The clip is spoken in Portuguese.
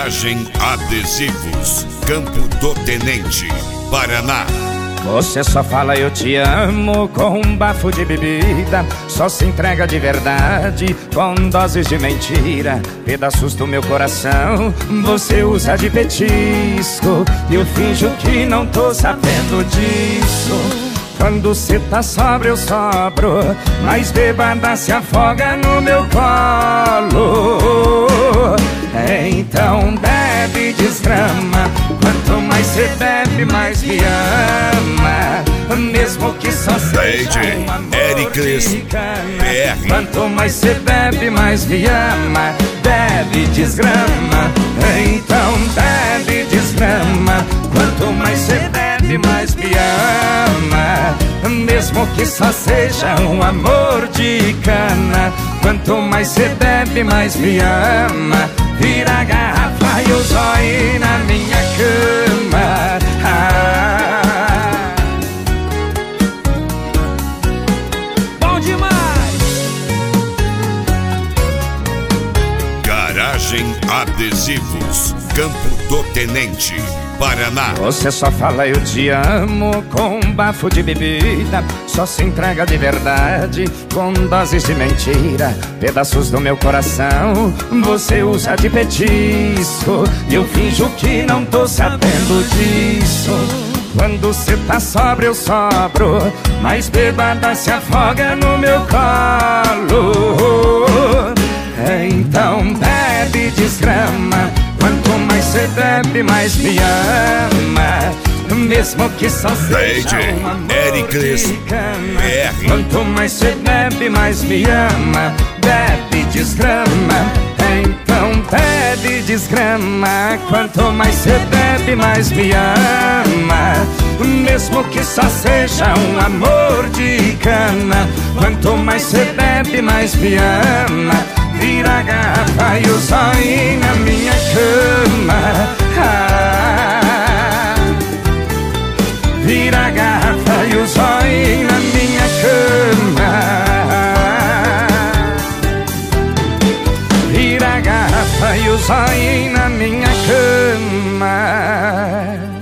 Garagem Adesivos, Campo do Tenente, Paraná. Você só fala eu te amo com um bafo de bebida, só se entrega de verdade com doses de mentira. Pedaços do meu coração você usa de petisco, e eu finjo que não tô sabendo disso. Quando cê tá sóbrio eu sobro, mas bêbada se afoga no meu colo. Então bebe, desgrama, quanto mais cê bebe mais me ama, mesmo que só seja um amor de cana. Quanto mais cê bebe mais me ama, bebe, desgrama. Então bebe, desgrama, quanto mais cê bebe mais me ama, mesmo que só seja um amor de cana. Quanto mais cê bebe mais me ama, vira a garrafa e o zóio na minha cama. Bom demais! Garagem Adesivos, Campo do Tenente, Paraná. Você só fala eu te amo com um bafo de bebida, só se entrega de verdade com doses de mentira. Pedaços do meu coração você usa de petisco, e eu finjo que não tô sabendo disso. Quando cê tá sóbrio eu sobro, mas bêbada se afoga no meu colo. Então bebe, desgrama, quanto mais cê bebe mais me ama, mesmo que só seja um amor de cana. Quanto mais cê bebe mais me ama, bebe, desgrama. Então bebe, desgrama, quanto mais cê bebe mais me ama, mesmo que só seja um amor de cana. Quanto mais cê bebe mais me ama, vira a garrafa e o zóio na minha cama. Vira a garrafa e o zóio na minha cama. Vira a garrafa e o zóio na minha cama.